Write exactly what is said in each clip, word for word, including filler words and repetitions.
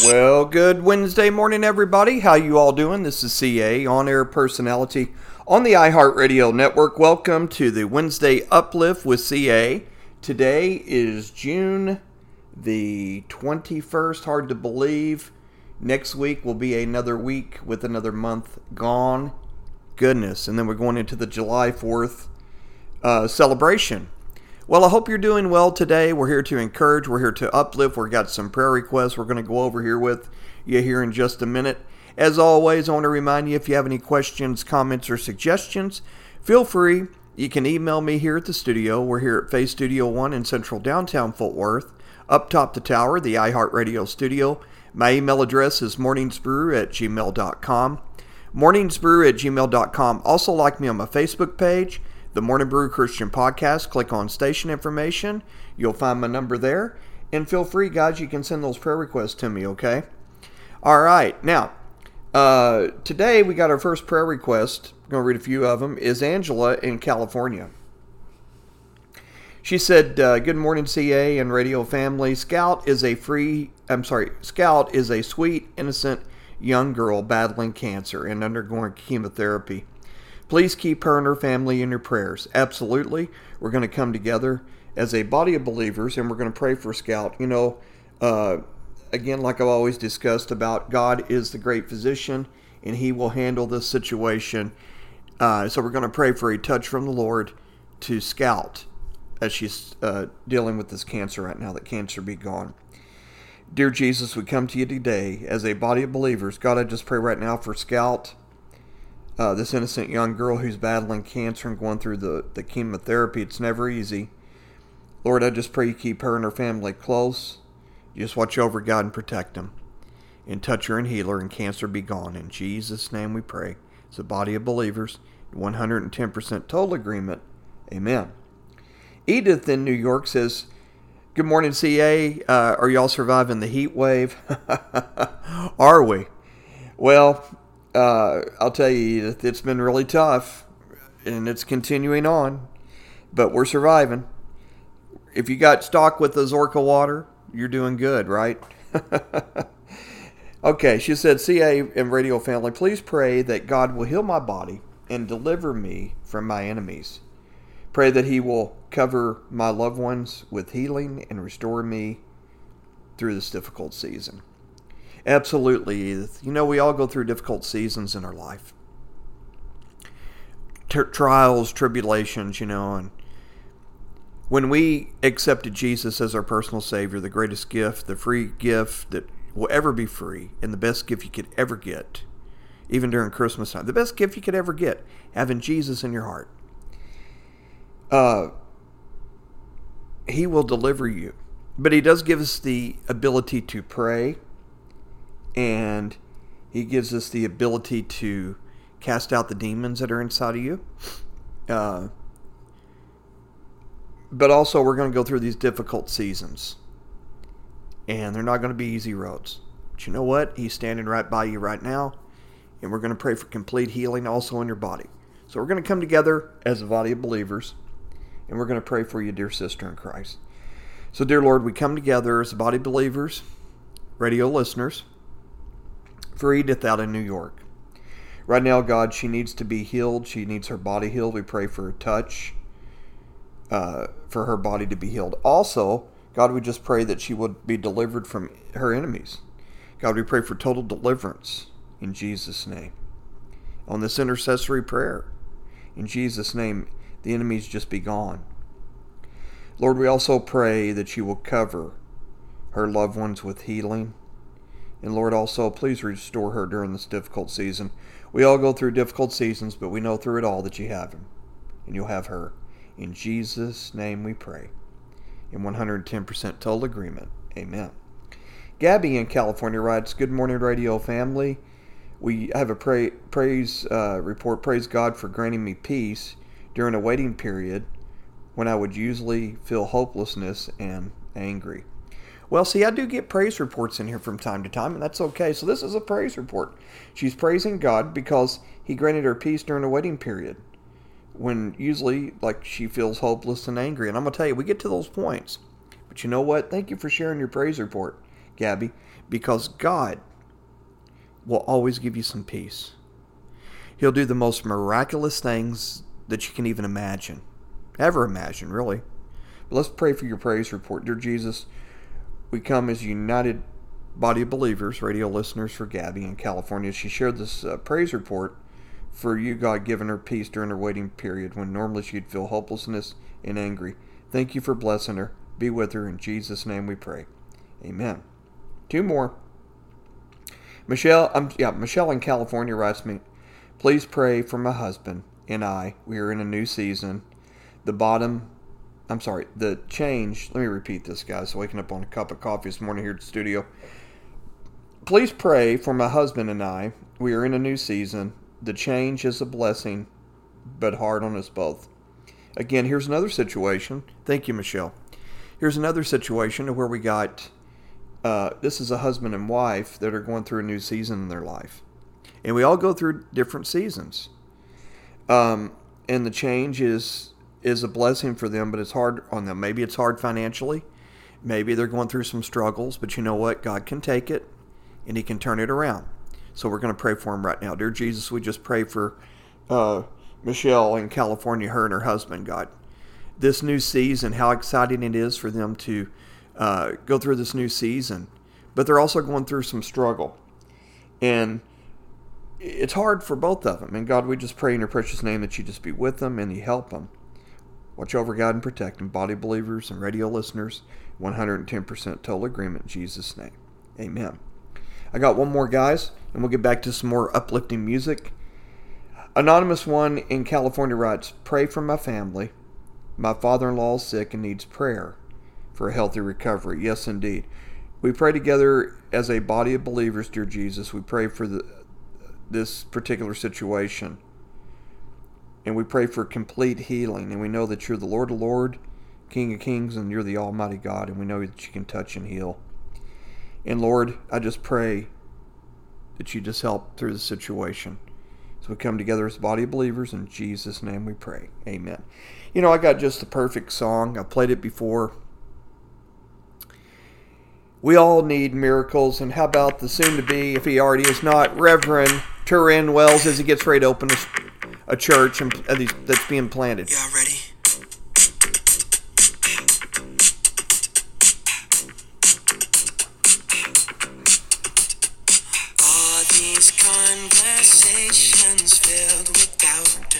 Well, good Wednesday morning, everybody. How you all doing? This is C A, on-air personality on the iHeartRadio network. Welcome to the Wednesday Uplift with C A. Today is June the twenty-first. Hard to believe. Next week will be another week with another month gone. Goodness. And then we're going into the July fourth uh, celebration. Well, I hope you're doing well today. We're here to encourage. We're here to uplift. We've got some prayer requests we're going to go over here with you here in just a minute. As always, I want to remind you, if you have any questions, comments, or suggestions, feel free. You can email me here at the studio. We're here at Faith Studio One in central downtown Fort Worth. Up top the tower, the iHeartRadio studio. My email address is morningsbrew at gmail dot com. morningsbrew at gmail dot com. Also like me on my Facebook page, The Morning Brew Christian Podcast. Click on station information. You'll find my number there. And feel free, guys, you can send those prayer requests to me, okay? All right. Now, uh, today we got our first prayer request. I'm going to read a few of them. Is Angela in California. She said, uh, good morning, C A and radio family. Scout is a free, I'm sorry, Scout is a sweet, innocent young girl battling cancer and undergoing chemotherapy. Please keep her and her family in your prayers. Absolutely. We're going to come together as a body of believers, and we're going to pray for Scout. You know, uh, again, like I've always discussed about, God is the great physician, and he will handle this situation. Uh, so we're going to pray for a touch from the Lord to Scout as she's uh, dealing with this cancer right now, that cancer be gone. Dear Jesus, we come to you today as a body of believers. God, I just pray right now for Scout. Uh, this innocent young girl who's battling cancer and going through the, the chemotherapy. It's never easy. Lord, I just pray you keep her and her family close. You just watch over God and protect them. And touch her and heal her and cancer be gone. In Jesus' name we pray. It's a body of believers. one hundred ten percent total agreement. Amen. Edith in New York says, good morning, C A. Uh, are y'all surviving the heat wave? Are we? Well, Uh, I'll tell you, Edith, it's been really tough, and it's continuing on, but we're surviving. If you got stock with the Zorka water, you're doing good, right? Okay, she said, C A and radio family, please pray that God will heal my body and deliver me from my enemies. Pray that he will cover my loved ones with healing and restore me through this difficult season. Absolutely, Edith. You know, we all go through difficult seasons in our life. T- trials, tribulations, you know, and when we accepted Jesus as our personal Savior, the greatest gift, the free gift that will ever be free, and the best gift you could ever get, even during Christmas time, the best gift you could ever get, having Jesus in your heart. Uh, he will deliver you. But he does give us the ability to pray. And he gives us the ability to cast out the demons that are inside of you. Uh, but also, we're going to go through these difficult seasons. And they're not going to be easy roads. But you know what? He's standing right by you right now. And we're going to pray for complete healing also in your body. So we're going to come together as a body of believers. And we're going to pray for you, dear sister in Christ. So, dear Lord, we come together as a body of believers, radio listeners, for Edith out in New York. Right now, God, she needs to be healed. She needs her body healed. We pray for a touch uh, for her body to be healed. Also, God, we just pray that she would be delivered from her enemies. God, we pray for total deliverance in Jesus' name. On this intercessory prayer, in Jesus' name, the enemies just be gone. Lord, we also pray that you will cover her loved ones with healing. And Lord, also, please restore her during this difficult season. We all go through difficult seasons, but we know through it all that you have him. And you'll have her. In Jesus' name we pray. In one hundred ten percent total agreement. Amen. Gabby in California writes, good morning, radio family. We have a pray, praise uh, report. Praise God for granting me peace during a waiting period when I would usually feel hopelessness and angry. Well, see, I do get praise reports in here from time to time, and that's okay. So this is a praise report. She's praising God because he granted her peace during a waiting period when usually, like, she feels hopeless and angry. And I'm going to tell you, we get to those points. But you know what? Thank you for sharing your praise report. Gabby, because God will always give you some peace. He'll do the most miraculous things that you can even imagine. Ever imagine, really. But let's pray for your praise report. Dear Jesus, we come as a united body of believers, radio listeners for Gabby in California. She shared this uh, praise report for you, God, giving her peace during her waiting period when normally she'd feel hopelessness and angry. Thank you for blessing her. Be with her. In Jesus' name we pray. Amen. Two more. Michelle, um, yeah, Michelle in California writes me, please pray for my husband and I. We are in a new season. The bottom, I'm sorry, the change, let me repeat this, guys. Waking up on a cup of coffee this morning here at the studio. Please pray for my husband and I. We are in a new season. The change is a blessing, but hard on us both. Again, here's another situation. Thank you, Michelle. Here's another situation where we got, uh, this is a husband and wife that are going through a new season in their life. And we all go through different seasons. Um, and the change is is a blessing for them, but it's hard on them. Maybe it's hard financially. Maybe they're going through some struggles, but you know what? God can take it, and He can turn it around. So we're going to pray for them right now. Dear Jesus, we just pray for uh, Michelle in California, her and her husband, God. This new season, how exciting it is for them to uh, go through this new season. But they're also going through some struggle. And it's hard for both of them. And God, we just pray in your precious name that you just be with them and you help them. Watch over, God, and protect them. Body believers and radio listeners, one hundred ten percent total agreement in Jesus' name. Amen. I got one more, guys, and we'll get back to some more uplifting music. Anonymous one in California writes, pray for my family. My father-in-law is sick and needs prayer for a healthy recovery. Yes, indeed. We pray together as a body of believers, dear Jesus. We pray for the, this particular situation. And we pray for complete healing. And we know that you're the Lord of Lords, King of Kings, and you're the Almighty God. And we know that you can touch and heal. And Lord, I just pray that you just help through the situation. So we come together as a body of believers. In Jesus' name we pray. Amen. You know, I got just the perfect song. I've played it before. We all need miracles. And how about the soon-to-be, if he already is not, Reverend Turin Wells, as he gets ready to open a, a church and, uh, that's being planted. Y'all ready? All these conversations filled with doubt.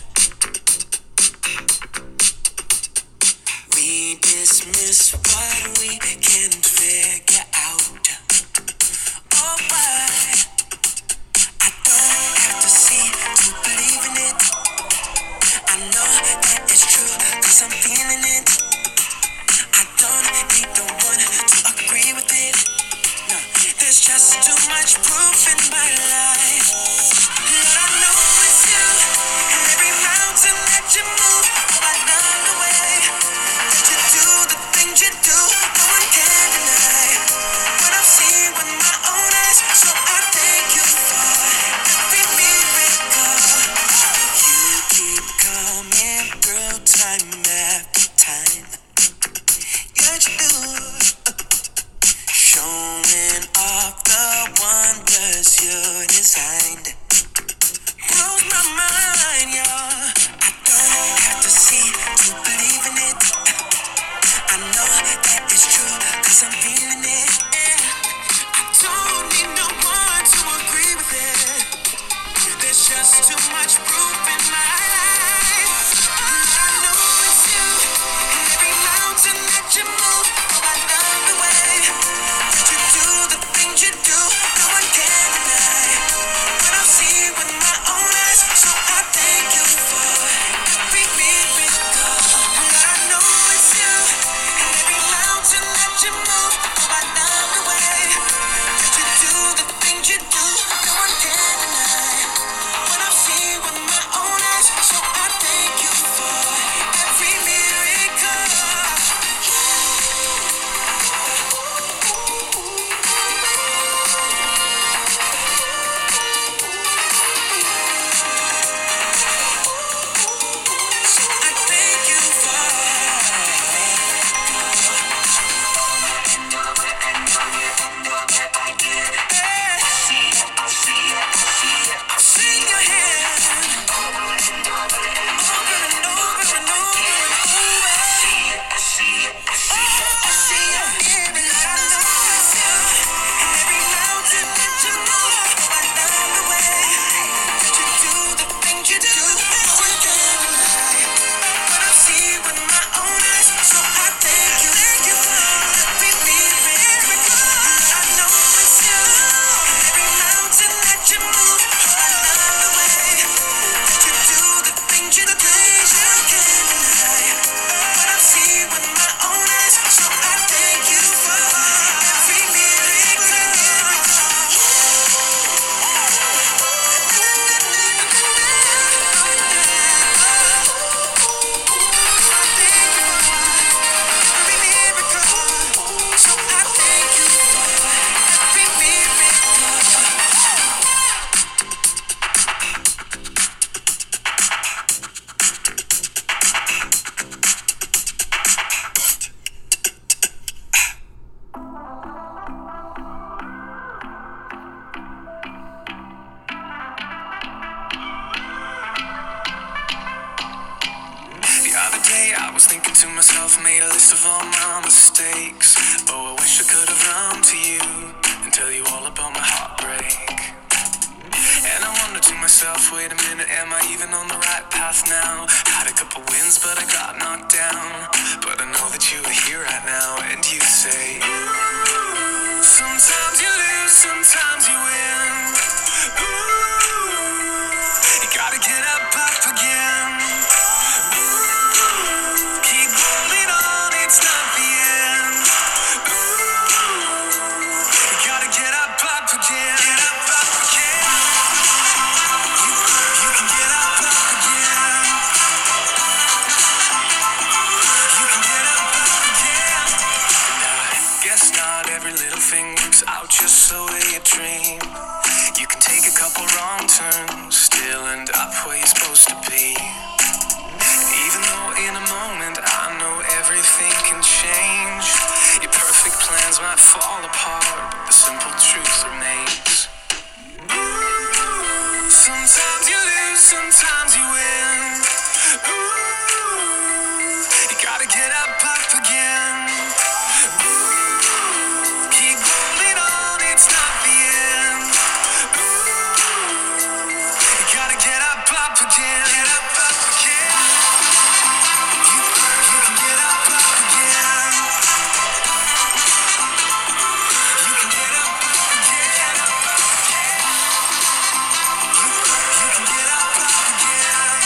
We dismiss what we can't figure out. Oh, but I don't have to see to believe in it. I know that it's true, cause I'm feeling it. I don't need no one to agree with it. No, there's just too much proof in my life. Lord, I know it's you, and every mountain that you move, oh, I love the way that you do the things you do. No one can deny what I've seen with my own eyes. So I thank you for every miracle. You keep coming through time after time. Yes, you do. Showing off the wonders you designed. Blows my mind, y'all. I don't have to see to believe in it. I know that it's true, cause I'm feeling it. I don't need no one to agree with it. There's just too much proof in my life. I know it's you, and every other day I was thinking to myself, made a list of all my mistakes. Oh, I wish I could have run to you and tell you all about my heartbreak. And I wonder to myself, wait a minute, am I even on the right path now? Had a couple wins, but I got knocked down. But I know that you are here right now, and you say, ooh, sometimes you lose, sometimes you win. Ooh, you gotta get up, up again. Ooh, keep holding on, it's not the end. Ooh, you gotta get up, up again. Get up, up again. You, you can get up, up again. You can get up, up again. And I guess not every little thing works out just the way you dream. You can take a couple wrong turns, still end up where you're supposed to be. Even though in a moment I know everything can change, your perfect plans might fall apart, but the simple truth remains. Ooh, sometimes you lose, sometimes you win. Ooh, you gotta get up, up again. Ooh, keep holding on, it's not the end. Ooh, you gotta get up, up again. Get up, up again. You, you can get up, up again. You can get up, up again. You, you can get up, up again.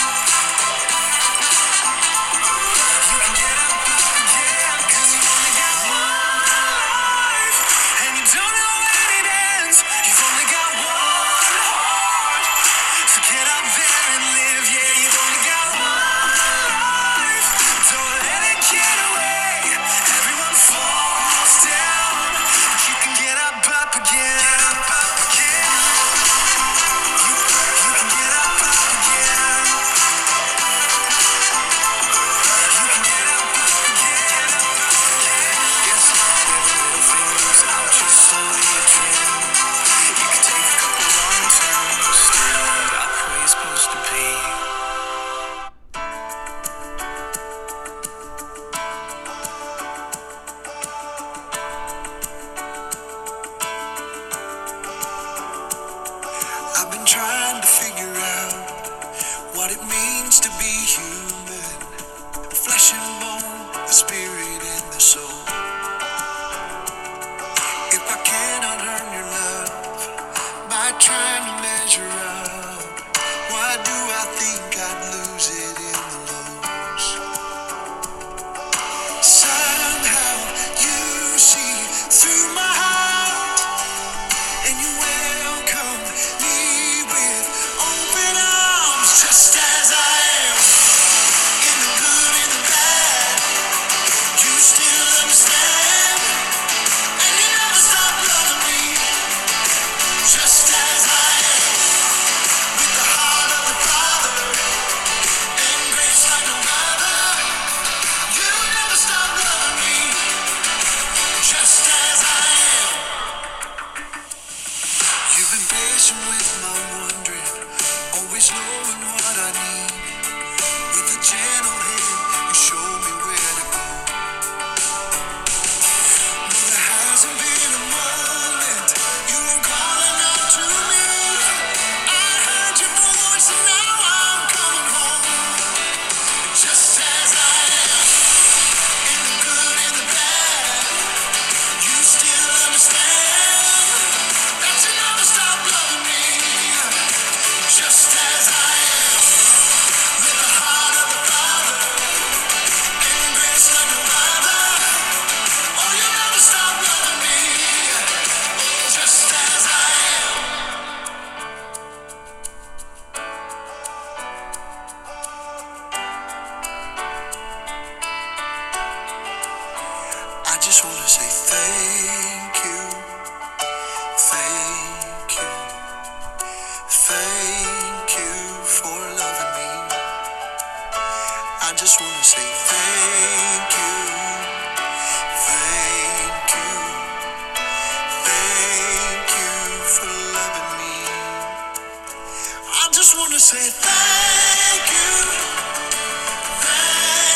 You can get up, up again. 'Cause you only got one life, and you don't know when it ends. You've only got one heart, so get up there and live. Yeah, you've only got one life. Don't let it get away. Everyone falls down, but you can get up, up again. Get up, up again. You, you can get up, up again. You can get up, up again. Guess not every little thing works out just the way you dream. You can take a couple wrong turns, still end up where you're supposed to be. I've been trying to figure out what it means to be human. Flesh and bone, the spirit and the soul. If I cannot earn your love by trying to measure up, why do I think I'd lose it in the lose? Somehow you see through my heart, and you welcome me with open arms, just as I am. In the good and the bad, you still understand, and you never stop loving me, just as I am. With the heart of the Father and grace like no other, you never stop loving me, just as I am. You've been patient with my wondering, always knowing what I need. With a gentle hand, you show me where to go. No, there hasn't been a moment you weren't calling out to me. I heard your voice and now I'm coming home, just as I am. In the good and the bad, you still understand that you never stop loving me, just as I am. With the heart of the Father and grace like no other, oh, you never stop loving me, just as I am. I just want to say thank you, thank you, thank you for loving me. I just want to say thank you, thank you, thank you for loving me. I just want to say thank you, thank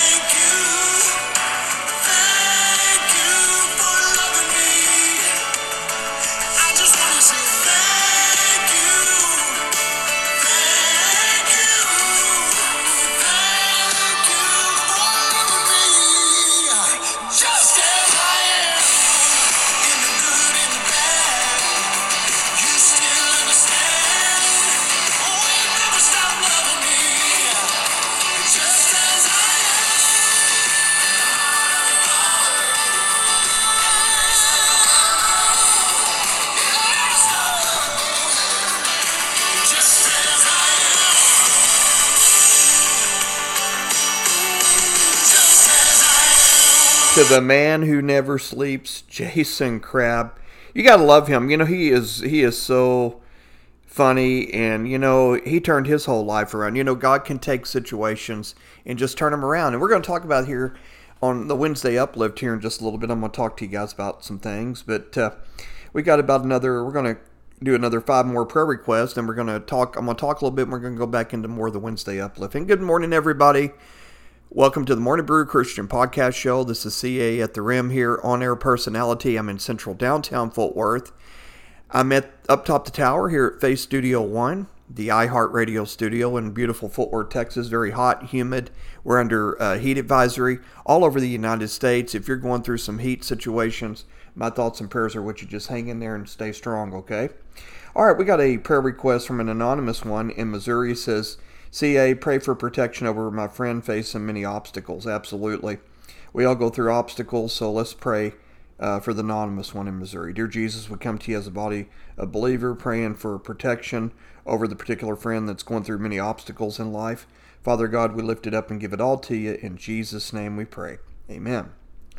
to the man who never sleeps, Jason Crabb. You gotta love him. You know, he is he is so funny, and you know, he turned his whole life around. You know, God can take situations and just turn them around. And we're going to talk about here on the Wednesday Uplift here in just a little bit. I'm going to talk to you guys about some things, but uh, we got about another. We're going to do another five more prayer requests, and we're going to talk. I'm going to talk a little bit. And we're going to go back into more of the Wednesday Uplift. And good morning, everybody. Welcome to the Morning Brew Christian Podcast Show. This is C A at the Rim here, on-air personality. I'm in central downtown Fort Worth. I'm at up top the tower here at Face Studio One, the iHeartRadio studio in beautiful Fort Worth, Texas. Very hot, humid. We're under uh, heat advisory all over the United States. If you're going through some heat situations, my thoughts and prayers are with you. Just hang in there and stay strong, okay? All right, we got a prayer request from an anonymous one in Missouri. It says, C A, pray for protection over my friend facing many obstacles. Absolutely. We all go through obstacles, so let's pray uh, for the anonymous one in Missouri. Dear Jesus, we come to you as a body of believer, praying for protection over the particular friend that's going through many obstacles in life. Father God, we lift it up and give it all to you. In Jesus' name we pray. Amen.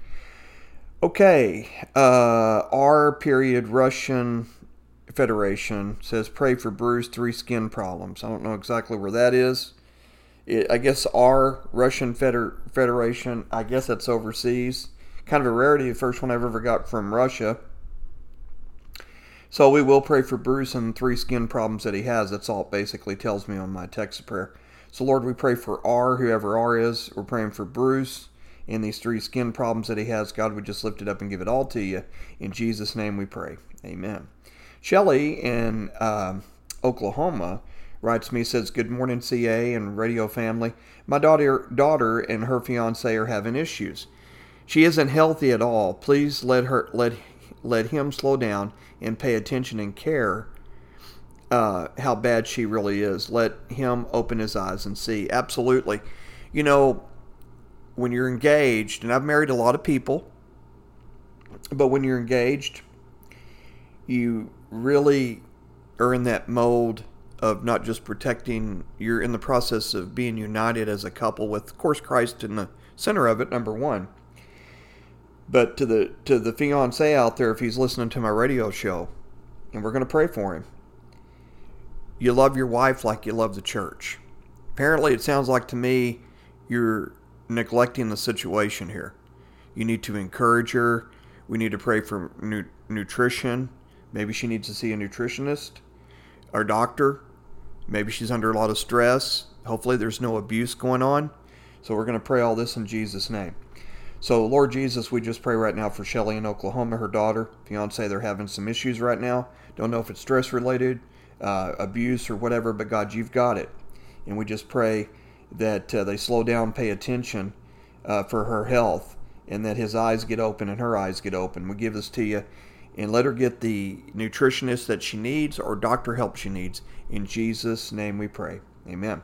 Okay, uh, R period Russian Federation says, pray for Bruce, three skin problems. I don't know exactly where that is. It, I guess R, Russian Feder- Federation, I guess that's overseas. Kind of a rarity, the first one I've ever got from Russia. So we will pray for Bruce and three skin problems that he has. That's all it basically tells me on my text of prayer. So Lord, we pray for R, whoever R is. We're praying for Bruce and these three skin problems that he has. God, we just lift it up and give it all to you. In Jesus' name we pray. Amen. Shelly in uh, Oklahoma writes me, says, good morning, C A and radio family. My daughter, daughter and her fiance are having issues. She isn't healthy at all. Please let her let let him slow down and pay attention and care uh, how bad she really is. Let him open his eyes and see. Absolutely. You know, when you're engaged, and I've married a lot of people, but when you're engaged, you really are in that mode of not just protecting, you're in the process of being united as a couple with, of course, Christ in the center of it, number one. But to the to the fiancé out there, if he's listening to my radio show, and we're going to pray for him, you love your wife like you love the church. Apparently, it sounds like to me you're neglecting the situation here. You need to encourage her. We need to pray for nu- nutrition. Maybe she needs to see a nutritionist or doctor. Maybe she's under a lot of stress. Hopefully, there's no abuse going on. So we're going to pray all this in Jesus' name. So, Lord Jesus, we just pray right now for Shelly in Oklahoma, her daughter, fiance. They're having some issues right now. Don't know if it's stress-related, uh, abuse, or whatever, but God, you've got it. And we just pray that uh, they slow down, pay attention uh, for her health, and that his eyes get open and her eyes get open. We give this to you, and let her get the nutritionist that she needs or doctor help she needs. In Jesus' name we pray. Amen.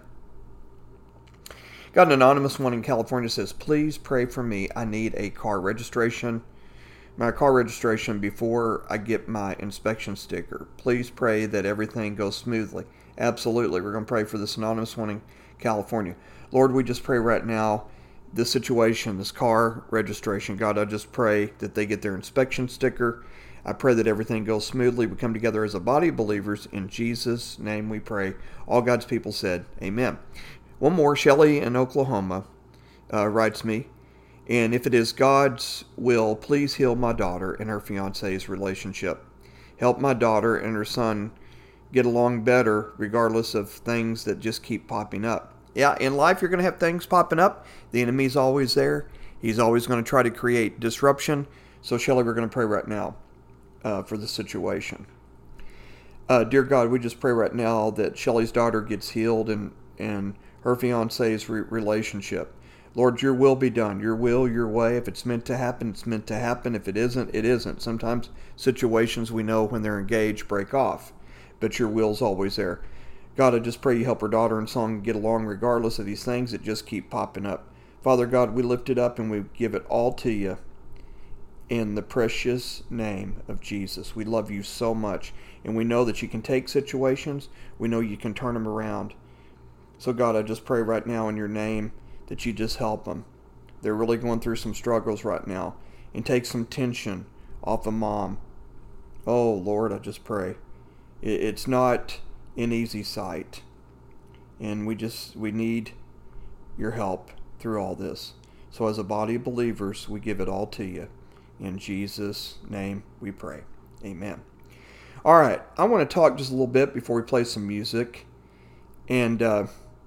Got an anonymous one in California that says, please pray for me. I need a car registration. My car registration before I get my inspection sticker. Please pray that everything goes smoothly. Absolutely. We're going to pray for this anonymous one in California. Lord, we just pray right now, this situation, this car registration. God, I just pray that they get their inspection sticker. I pray that everything goes smoothly. We come together as a body of believers. In Jesus' name we pray. All God's people said, amen. One more, Shelly in Oklahoma uh, writes me, and if it is God's will, please heal my daughter and her fiance's relationship. Help my daughter and her son get along better regardless of things that just keep popping up. Yeah, in life you're going to have things popping up. The enemy's always there. He's always going to try to create disruption. So Shelly, we're going to pray right now uh, for the situation. Uh, dear God, we just pray right now that Shelly's daughter gets healed and, and her fiance's re- relationship. Lord, your will be done. Your will, your way. If it's meant to happen, it's meant to happen. If it isn't, it isn't. Sometimes situations we know when they're engaged break off, but your will's always there. God, I just pray you help her daughter and son get along regardless of these things that just keep popping up. Father God, we lift it up and we give it all to you in the precious name of Jesus. We love you so much, and we know that you can take situations. We know you can turn them around. So God, I just pray right now in your name that you just help them. They're really going through some struggles right now. And take some tension off of mom. Oh, Lord, I just pray. It's not an easy sight. And we just, we need your help through all this. So as a body of believers, we give it all to you. In Jesus' name we pray. Amen. All right, I want to talk just a little bit before we play some music. And uh,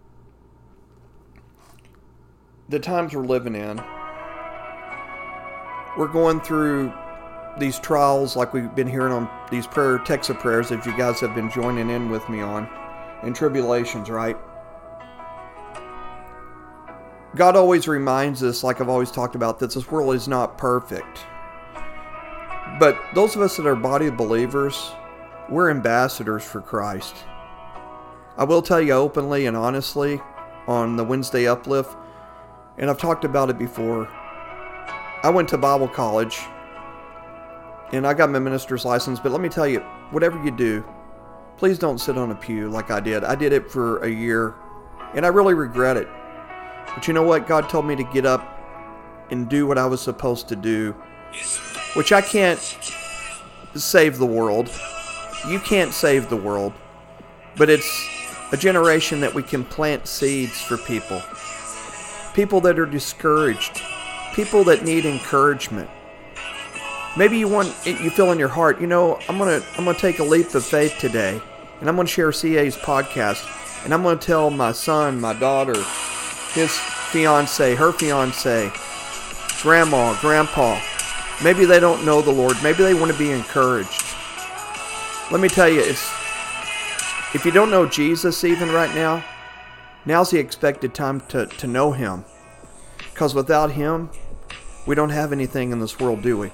the times we're living in, we're going through these trials like we've been hearing on these prayer texts of prayers that you guys have been joining in with me on, and tribulations, right? God always reminds us, like I've always talked about, that this world is not perfect. But those of us that are a body of believers, we're ambassadors for Christ. I will tell you openly and honestly on the Wednesday Uplift, and I've talked about it before, I went to Bible college, and I got my minister's license, but let me tell you, whatever you do, please don't sit on a pew like I did. I did it for a year, and I really regret it. But you know what? God told me to get up and do what I was supposed to do, which I can't save the world. You can't save the world, but it's a generation that we can plant seeds for people. People that are discouraged. People that need encouragement. Maybe you want, you feel in your heart, you know, I'm gonna, I'm gonna take a leap of faith today, and I'm gonna share C A's podcast, and I'm gonna tell my son, my daughter, his fiance, her fiance, grandma, grandpa. Maybe they don't know the Lord. Maybe they want to be encouraged. Let me tell you, it's, if you don't know Jesus even right now, now's the expected time to, to know Him. Because without Him, we don't have anything in this world, do we?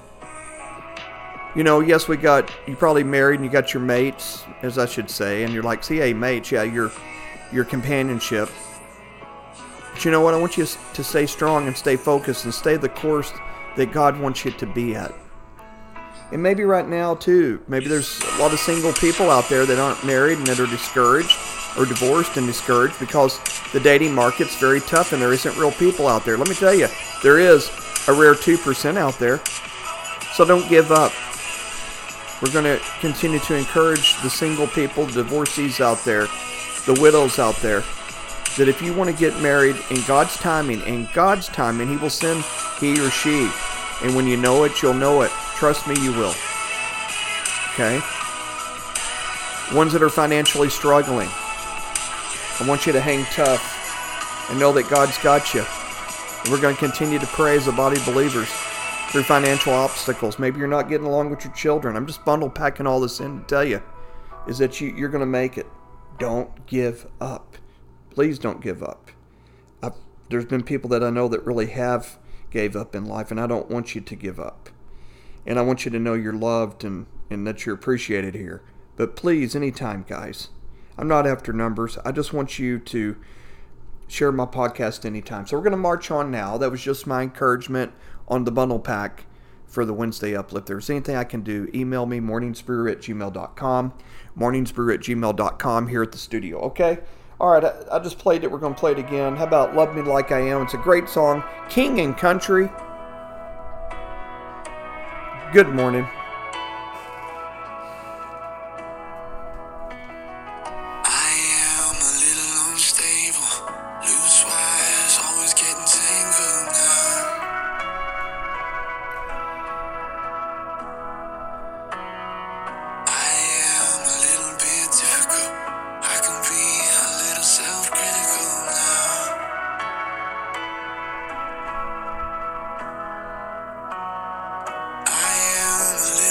You know, yes, we got, you probably married and you got your mates, as I should say, and you're like, see, hey, mates, yeah, your your companionship. But you know what? I want you to stay strong and stay focused and stay the course that God wants you to be at. And maybe right now, too, maybe there's a lot of single people out there that aren't married and that are discouraged or divorced and discouraged because the dating market's very tough and there isn't real people out there. Let me tell you, there is a rare two percent out there. So don't give up. We're going to continue to encourage the single people, the divorcees out there, the widows out there, that if you want to get married in God's timing, in God's timing, He will send he or she. And when you know it, you'll know it. Trust me, you will. Okay? Ones that are financially struggling, I want you to hang tough and know that God's got you. And we're going to continue to pray as a body of believers through financial obstacles. Maybe you're not getting along with your children. I'm just bundle packing all this in to tell you is that you, you're going to make it. Don't give up. Please don't give up. I've, there's been people that I know that really have gave up in life, and I don't want you to give up. And I want you to know you're loved and, and that you're appreciated here. But please, anytime, guys, I'm not after numbers. I just want you to share my podcast anytime. So we're going to march on now. That was just my encouragement on the bundle pack for the Wednesday Uplift. If there's anything I can do, email me, morningsbrewer at gmail dot com. morningsbrewer at gmail dot com here at the studio, okay? All right, I, I just played it. We're going to play it again. How about Love Me Like I Am? It's a great song. King and Country. Good morning. I am a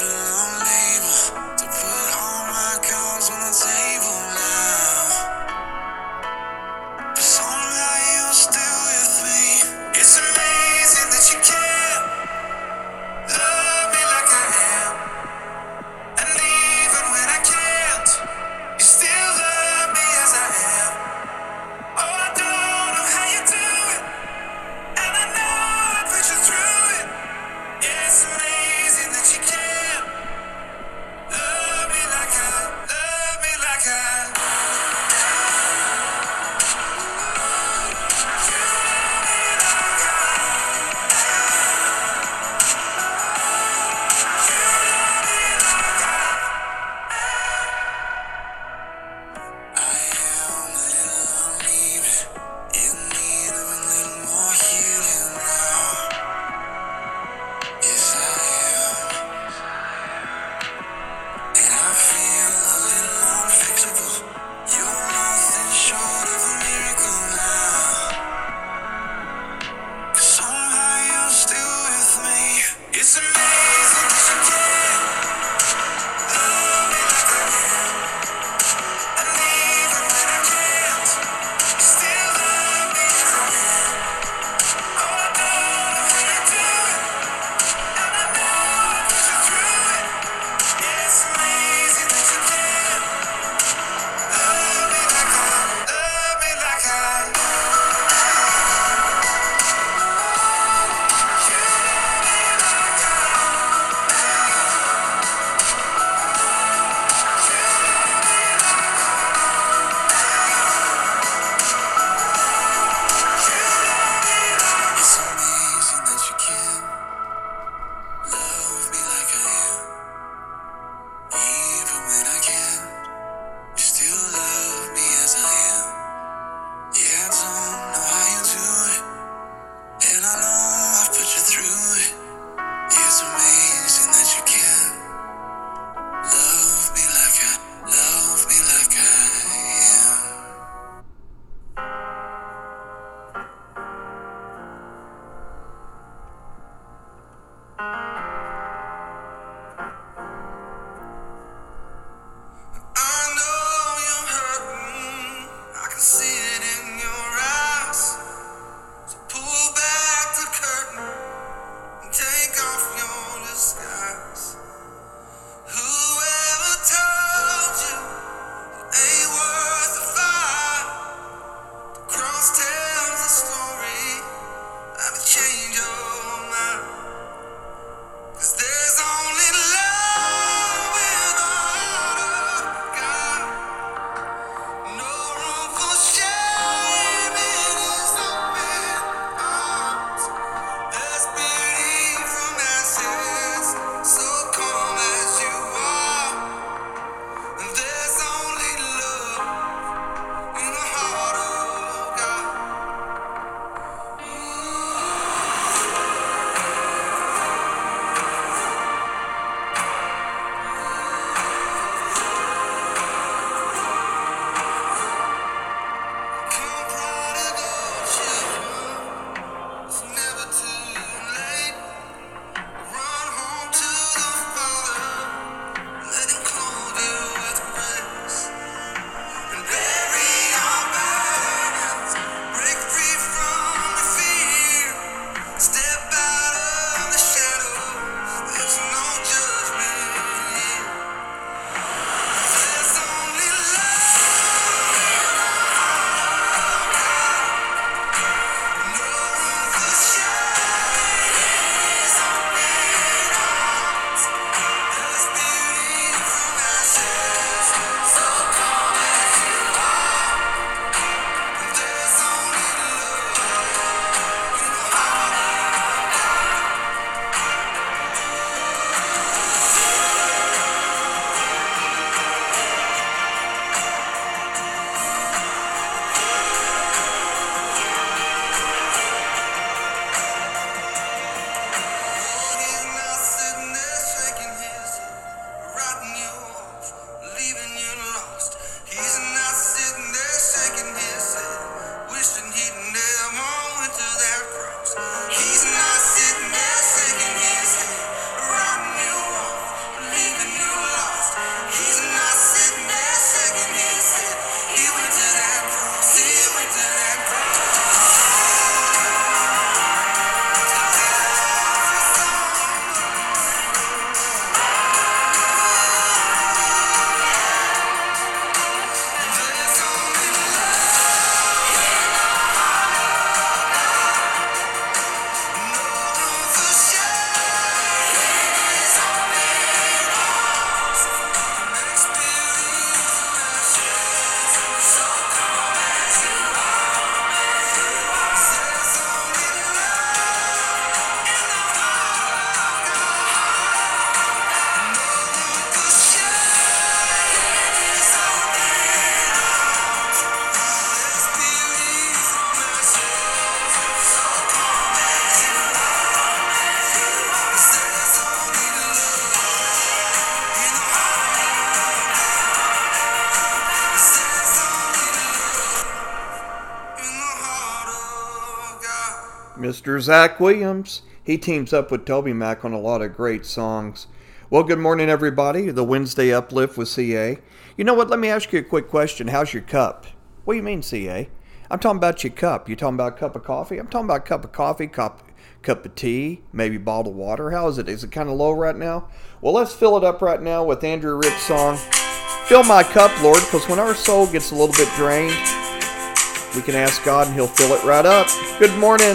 Mister Zach Williams. He teams up with Toby Mac on a lot of great songs. Well, good morning, everybody. The Wednesday Uplift with C A. You know what? Let me ask you a quick question. How's your cup? What do you mean, C A? I'm talking about your cup. You talking about a cup of coffee? I'm talking about a cup of coffee, cup, cup of tea, maybe bottled water. How is it? Is it kind of low right now? Well, let's fill it up right now with Andrew Ripp's song, Fill My Cup, Lord, because when our soul gets a little bit drained, we can ask God and He'll fill it right up. Good morning.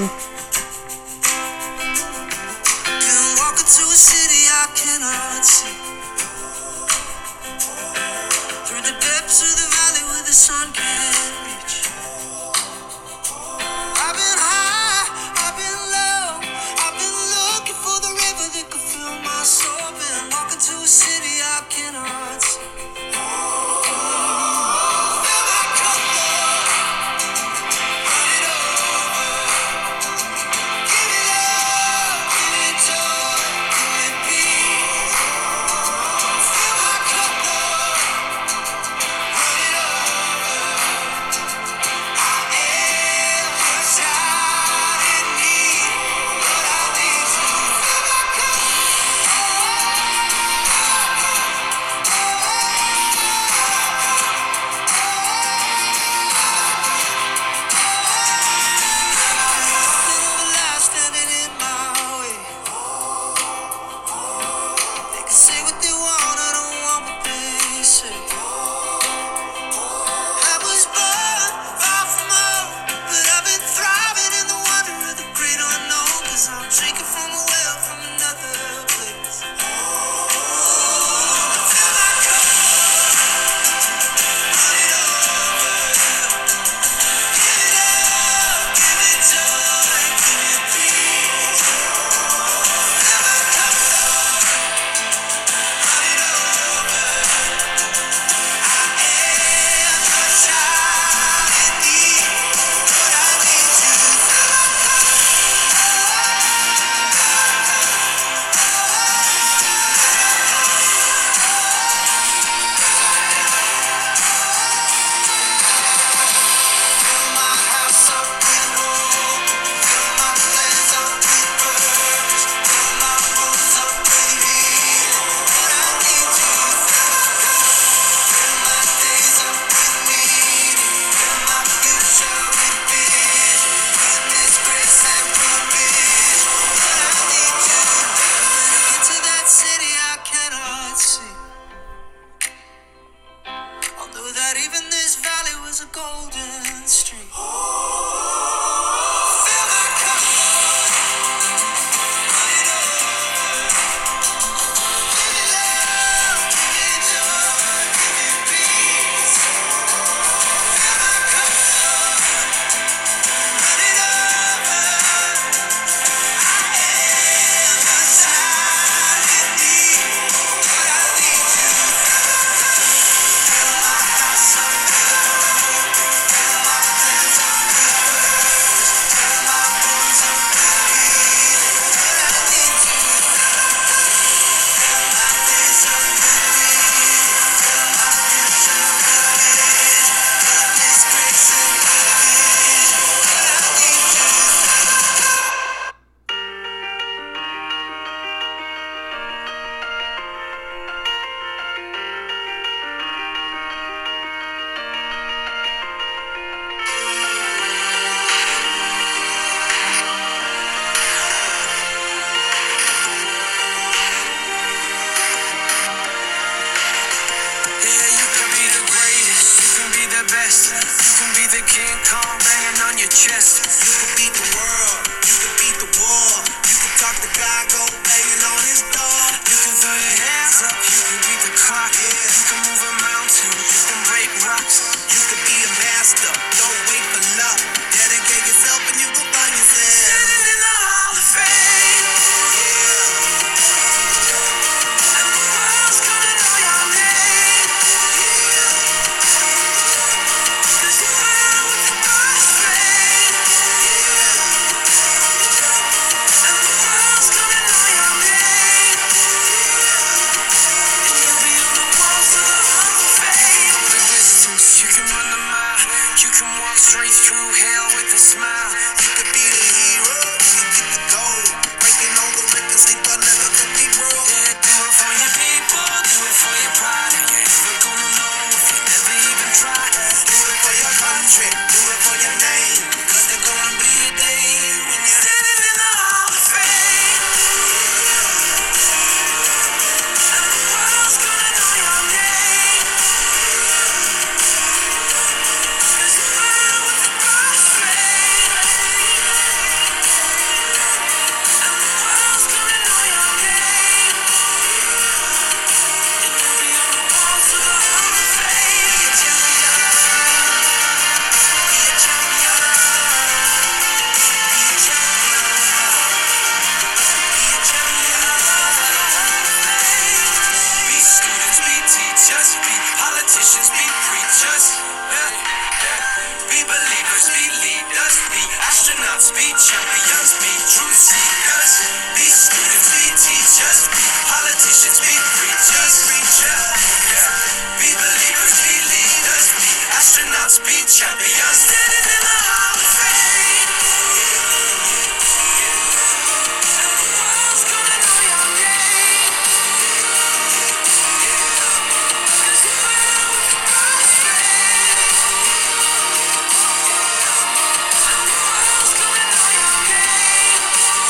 Can walk into a city I cannot see. Through the depths of the valley where the sun can't reach. I've been high, I've been low. I've been looking for the river that could fill my soul. Been walking to a city I cannot see. Straight through hell with a smile. You could be the hero. preachers. Yeah, yeah. Be believers, be leaders, be astronauts, be champions, be truth seekers, be students, be teachers, be politicians, be preachers, preachers. Yeah. Be believers, be leaders, be astronauts, be champions, standing in the hall of fame. And the world's gonna know your name. 'Cause you burn with the God's flame. And the world's gonna know your name.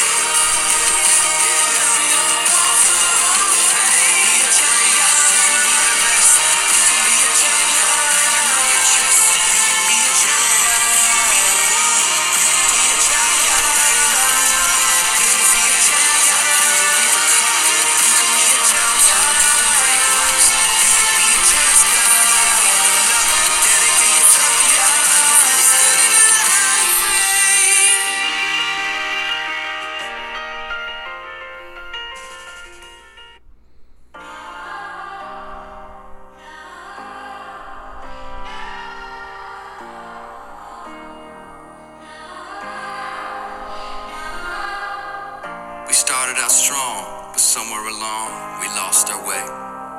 And beyond the walls of the hall of fame. Be a champion, be the best. You can be a champion, you know your chest. You can be a champion, be the You can be a champion, you can be a champion, be the clock. You can be a champion, break rocks. You can be a champion, dedicate your champion, standing in the hall of fame. We started out strong, but somewhere along we lost our way.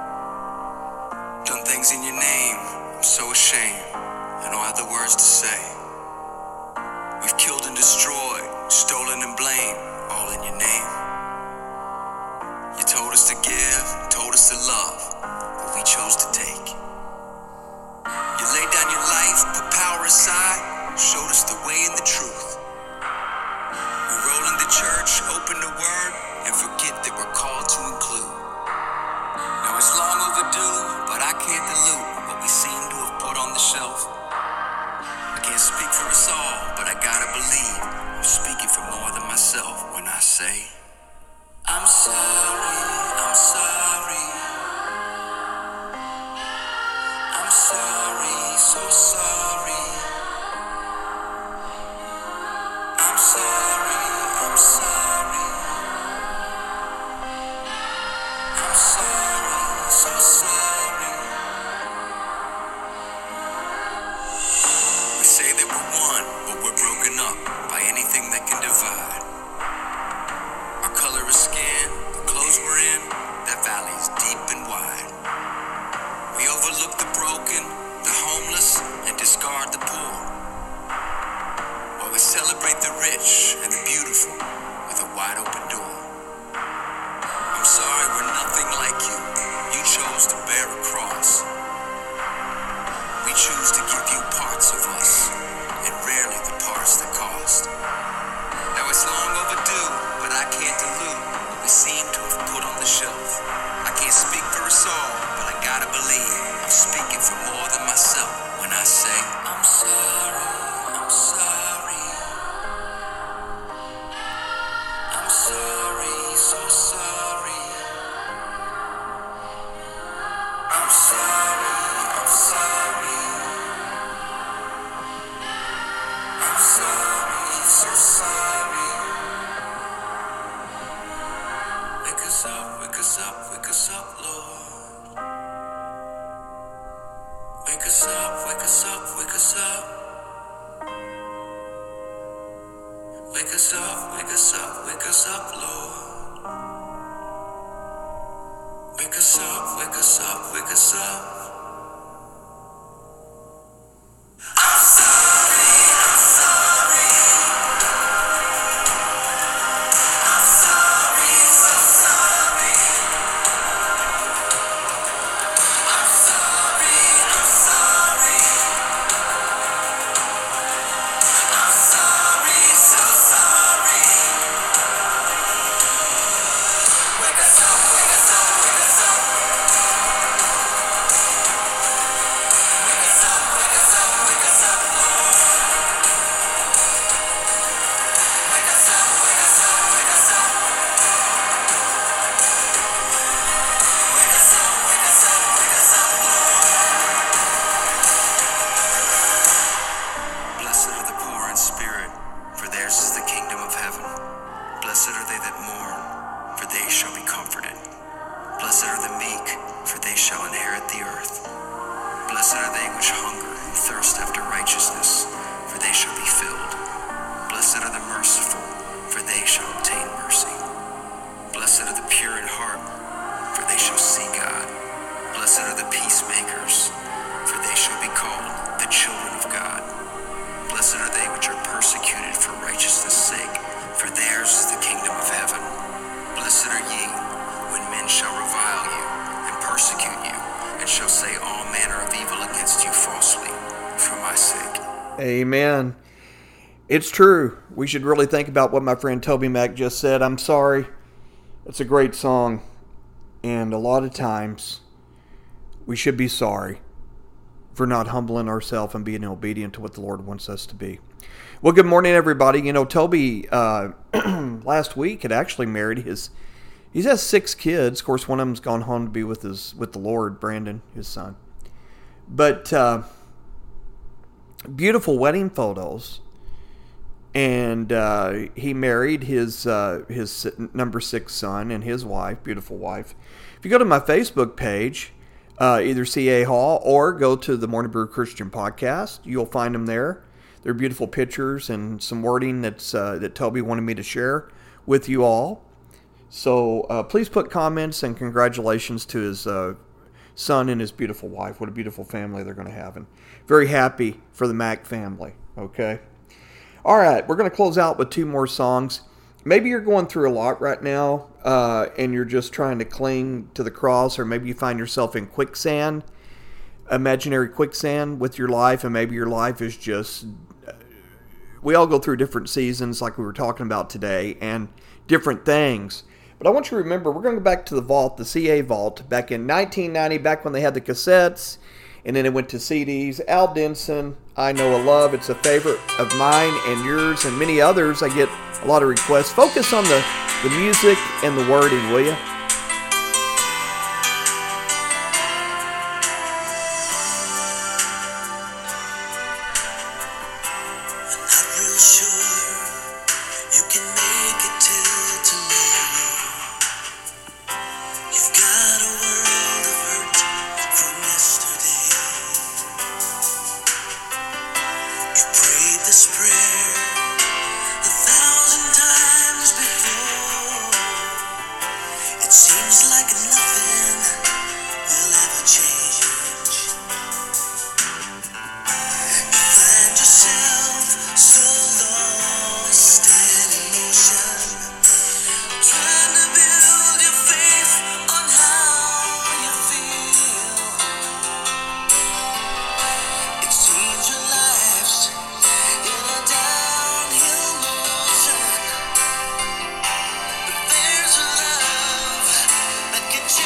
Done things in your name, I'm so ashamed. I don't have the words to say. We've killed and destroyed, stolen and blamed, all in your name. You told us to give, told us to love, but we chose to take. You laid down your life, put power aside, showed us the way and the truth. We roll in the church, open the word, and forget that we're called to include. Now it's long overdue, but I can't dilute what we seem to have put on the shelf. I can't speak for us all, but I gotta believe I'm speaking for more than myself when I say, I'm sorry, I'm sorry. I'm sorry, so sorry. I'm sorry, I'm sorry. I'm sorry, so sorry. We say that we're one, but we're broken up by anything that can divide. Our color of skin, the clothes we're in, that valley is deep and wide. We overlook the broken, the homeless, and discard the poor. While we celebrate the rich and the beautiful with a wide open door. I'm sorry we're nothing like you. You chose to bear a cross. We choose to give you parts of us, and rarely the parts that cost. Now it's long overdue, but I can't dilute what we seem to have put on the shelf. I can't speak for us all, but I gotta believe I'm speaking for more than myself when I say, I'm sorry, I'm sorry. I'm sorry, so sorry. I'm sorry, I'm sorry. I'm sorry, so sorry. Wake us up, wake us up, wake us up, Lord. Wake us up, wake us up, wake us up. Wake us up, wake us up, wake us up, Lord. Wake us up, wake us up, wake us up. I'm sorry, I'm sorry. I'm sorry, so sorry. I'm sorry, I'm sorry. I'm sorry, so sorry. Wake us up, wake us up, wake us up. Wake us up, wake us up, wake us up, Lord. Wake us up, wake us up, wake us up. Wake us up, wake us up, wake us up, Lord. Blessed are the poor in spirit, for theirs is the kingdom of heaven. Blessed are they that mourn, for they shall be comforted. Blessed are the meek, for they shall inherit the earth. Blessed are they which hunger and thirst after righteousness, for they shall be filled. Blessed are the merciful, for they shall obtain mercy. Blessed are the pure in heart, for they shall see God. Blessed are the peacemakers, for they shall be called the children of God. Blessed are they which are persecuted for righteousness' sake, for theirs is the kingdom of heaven. Blessed are ye, when men shall revile you, and persecute you, and shall say all manner of evil against you falsely, for my sake. Amen. It's true. We should really think about what my friend Toby Mac just said. I'm sorry. It's a great song. And a lot of times, we should be sorry for not humbling ourselves and being obedient to what the Lord wants us to be. Well, good morning, everybody. You know, Toby, uh, last week had actually married his, he has six kids. Of course, one of them's gone home to be with his, with the Lord, Brandon, his son. But, uh, beautiful wedding photos. And uh, he married his uh, his number six son and his wife, beautiful wife. If you go to my Facebook page, uh, either C A Hall or go to the Morning Brew Christian Podcast, you'll find them there. They're beautiful pictures and some wording that's uh, that Toby wanted me to share with you all. So uh, please put comments and congratulations to his uh, son and his beautiful wife. What a beautiful family they're going to have. And very happy for the Mac family, okay? All right, we're going to close out with two more songs. Maybe you're going through a lot right now, uh, and you're just trying to cling to the cross, or maybe you find yourself in quicksand, imaginary quicksand with your life, and maybe your life is just... We all go through different seasons like we were talking about today, and different things. But I want you to remember, we're going to go back to the vault, the C A vault, back in nineteen ninety, back when they had the cassettes, and then it went to C Ds. Al Denson, I Know a Love. It's a favorite of mine and yours and many others. I get a lot of requests. Focus on the, the music and the wording, will you? Not real sure you can make it till tomorrow. You've got a world of hurt from yesterday. You prayed this prayer a thousand times before. It seems like nothing will ever change. You find yourself so lost and in motion, trying to build your faith on how you feel. It seems your life's in a downhill motion, but there's a love that can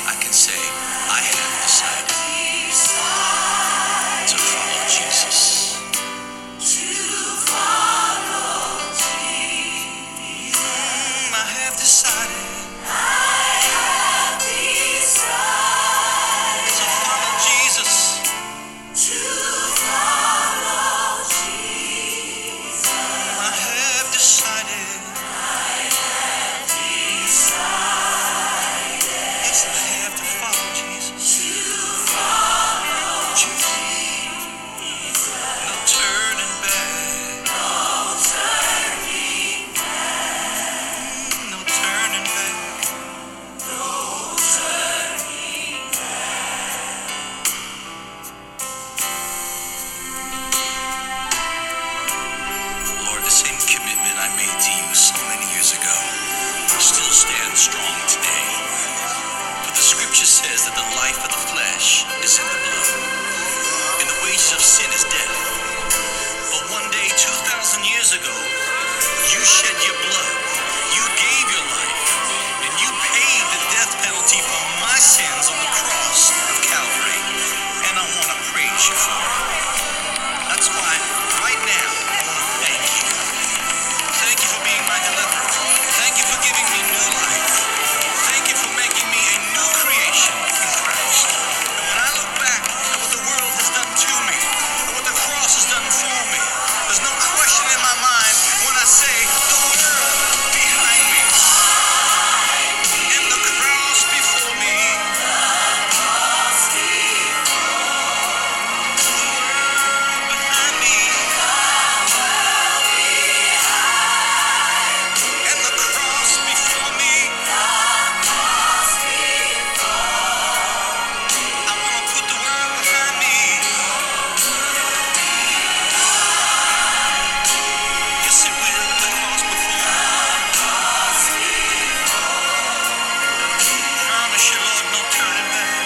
I can say, I have decided to follow Jesus. Mm, I have decided to follow Jesus. I have decided. Yes, I have to follow Jesus. No turning back. No turning back. Lord, the same commitment I made to you so many years ago still stands strong today. For the scripture says that the life of the flesh is in the blood, and the wages of sin is death. But one day, two thousand years ago, you shed your blood, you gave your life, and you paid the death penalty for my sins on the cross of Calvary. And I want to praise you for it. That's why, right now, I want to thank you. Thank you for being my deliverer. Thank you for giving me new life. Thank you for making me a new creation in Christ. And when I look back at what the world has done to me, and what the cross has done for me, there's no question in my mind when I say the world behind me and the cross before me. Behind me and the cross before me. I want to put the world behind me. Yes, it will. The cross before me. Promise you, Lord, no turning back.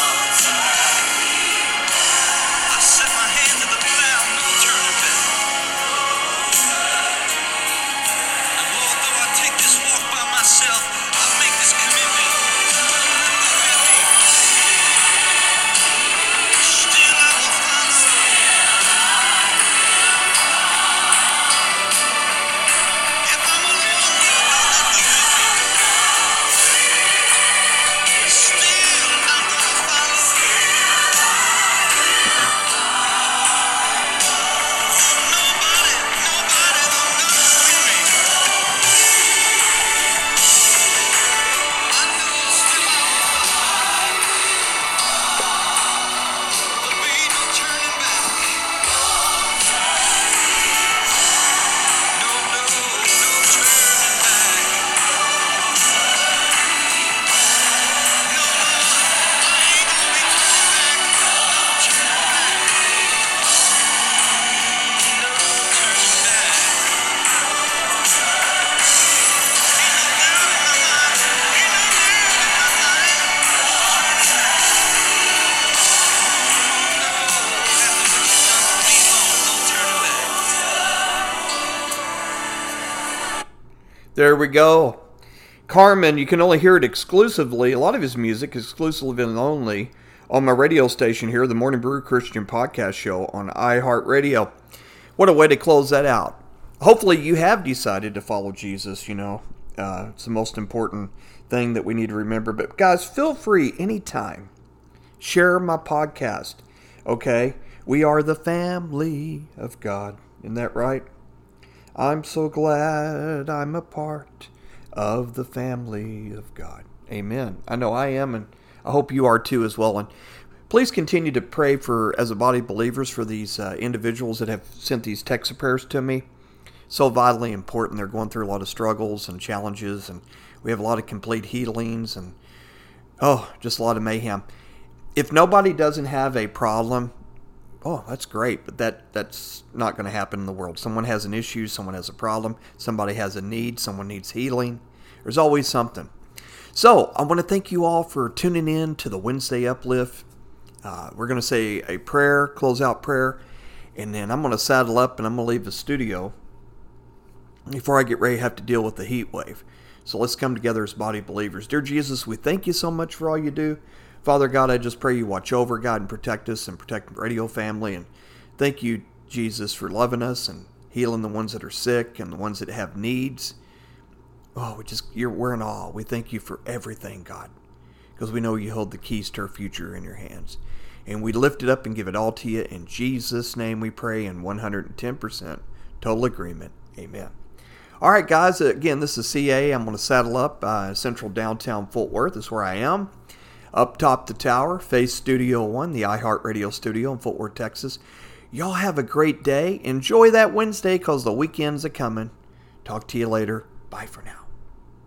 I set my hand to the plow, no turning back. And Lord, though I take this walk by myself, I make this commitment. Still I will follow. If I'm alone, still I'm gonna follow. Nobody, nobody gonna go with me. I know still I will follow. There'll be no turning back. No, no, no turning back. No, I ain't gonna be turning back. No turning back. No turning back. Ain't no doubt in my mind. Ain't no doubt in my mind. No turning back. There we go. Carmen, you can only hear it exclusively, a lot of his music exclusively and only, on my radio station here, the Morning Brew Christian Podcast Show on iHeartRadio. What a way to close that out. Hopefully you have decided to follow Jesus, you know. Uh, it's the most important thing that we need to remember. But guys, feel free anytime. Share my podcast, okay? We are the family of God. Isn't that right? I'm so glad I'm a part of the family of God. Amen. I know I am, and I hope you are too as well. And please continue to pray for, as a body of believers, for these uh, individuals that have sent these text of prayers to me. So vitally important. They're going through a lot of struggles and challenges, and we have a lot of complete healings, and oh, just a lot of mayhem. If nobody doesn't have a problem, oh, that's great, but that that's not going to happen in the world. Someone has an issue, someone has a problem, somebody has a need, someone needs healing. There's always something. So I want to thank you all for tuning in to the Wednesday Uplift. Uh, we're going to say a prayer, close out prayer, and then I'm going to saddle up and I'm going to leave the studio before I get ready to have to deal with the heat wave. So let's come together as a body of believers. Dear Jesus, we thank you so much for all you do. Father God, I just pray you watch over, God, and protect us and protect the radio family. And thank you, Jesus, for loving us and healing the ones that are sick and the ones that have needs. Oh, we just, you're, we're in awe. We thank you for everything, God, because we know you hold the keys to our future in your hands. And we lift it up and give it all to you. In Jesus' name we pray in one hundred ten percent total agreement. Amen. All right, guys. Again, this is C A. I'm going to saddle up uh, central downtown Fort Worth is where I am. Up top the tower, face Studio One, the iHeartRadio studio in Fort Worth, Texas. Y'all have a great day. Enjoy that Wednesday because the weekend's a coming. Talk to you later. Bye for now.